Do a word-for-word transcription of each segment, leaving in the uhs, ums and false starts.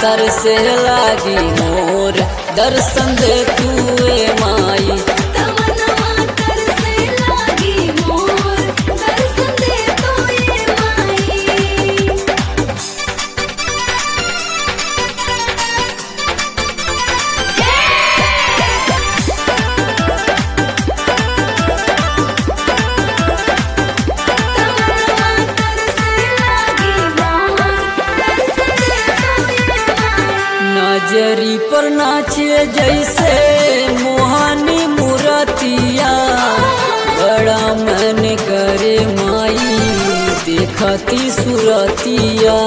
तर से लागी मोर दर्शन दे तू ए माई। नजरी पर नाचे जैसे मोहानी मूर्तिया, बड़ा मन करे माई देखती सुरतिया।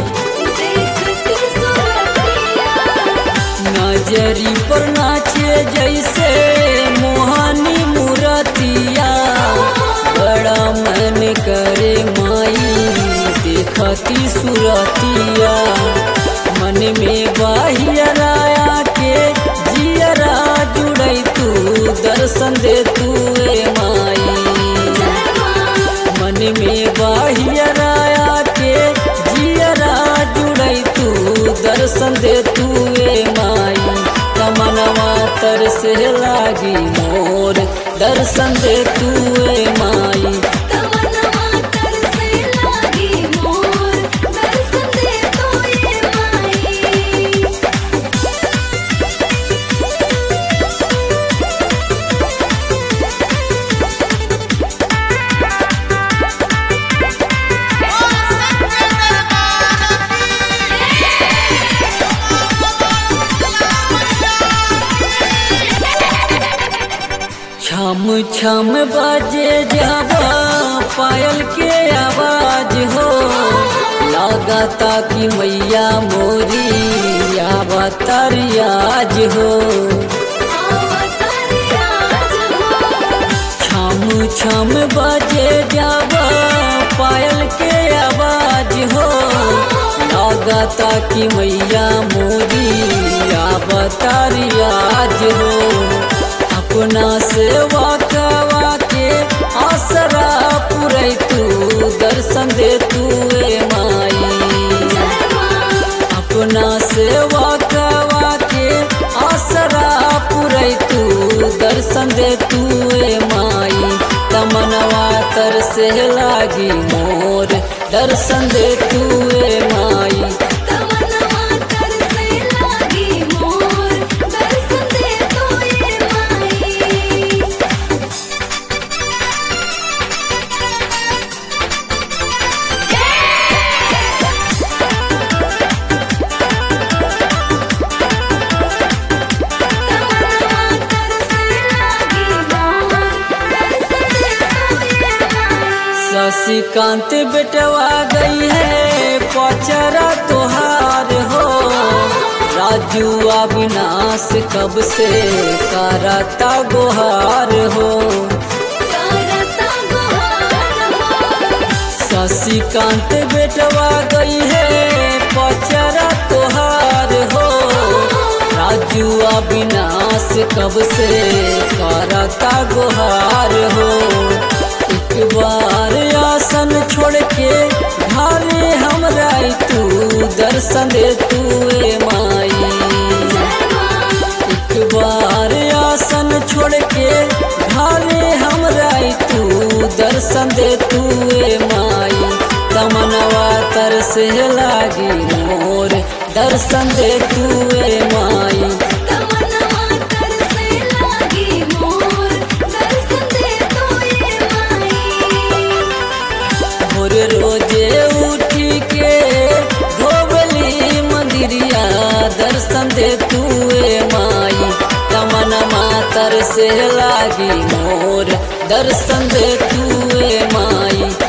नजरी पर नाचे जैसे मोहानी मूर्तिया, बड़ा मन करे माई देखती सुरतिया। मन में बाहियरा के जियरा जुड़ई तू दर्शन दे तू ए माई। मन में बाहियरा के जियरा जुड़ई तू दर्शन दे तू ए माई। तमनवा तर से लागी मोर दर्शन दे तू ए माई। छम छम बाजे जावा पायल के आवाज हो, लागता कि मैया मोरी आवतारी आज हो। छम छम बाजे जावा पायल के आवाज हो, लागता कि मैया मोरी आवतारी आज हो। अपना सेवा कवा के आसरा पुरई तू दर्शन दे तू ए माई। अपना सेवा कवा के आसरा पुरई तू दर्शन दे तू ए माई। तमनवा तर से लागी मोर दर्शन दे तू ए माई। शशिकांत बेटवा गई है पचरा तोहार हो, राजू अविनाश कब से करता गोहार हो। शशिकांत बेटवा गई है पचरा तोहार हो, राजू अविनाश कब से करता गोहार हो। एक बार आसन छोड़ के भाले हमरा तू दर्शन दे तू ए माई। एक बार आसन छोड़ के भाले हमरा तू दर्शन दे तू ए माई। तमनवा तर से लागी मोर दर्शन दे तू ए माई। रोजे उठी के धोबली मंदिरिया दर्शन दे तू ए माई। तमनमा तर से लागी मोर दर्शन दे तू ए माई।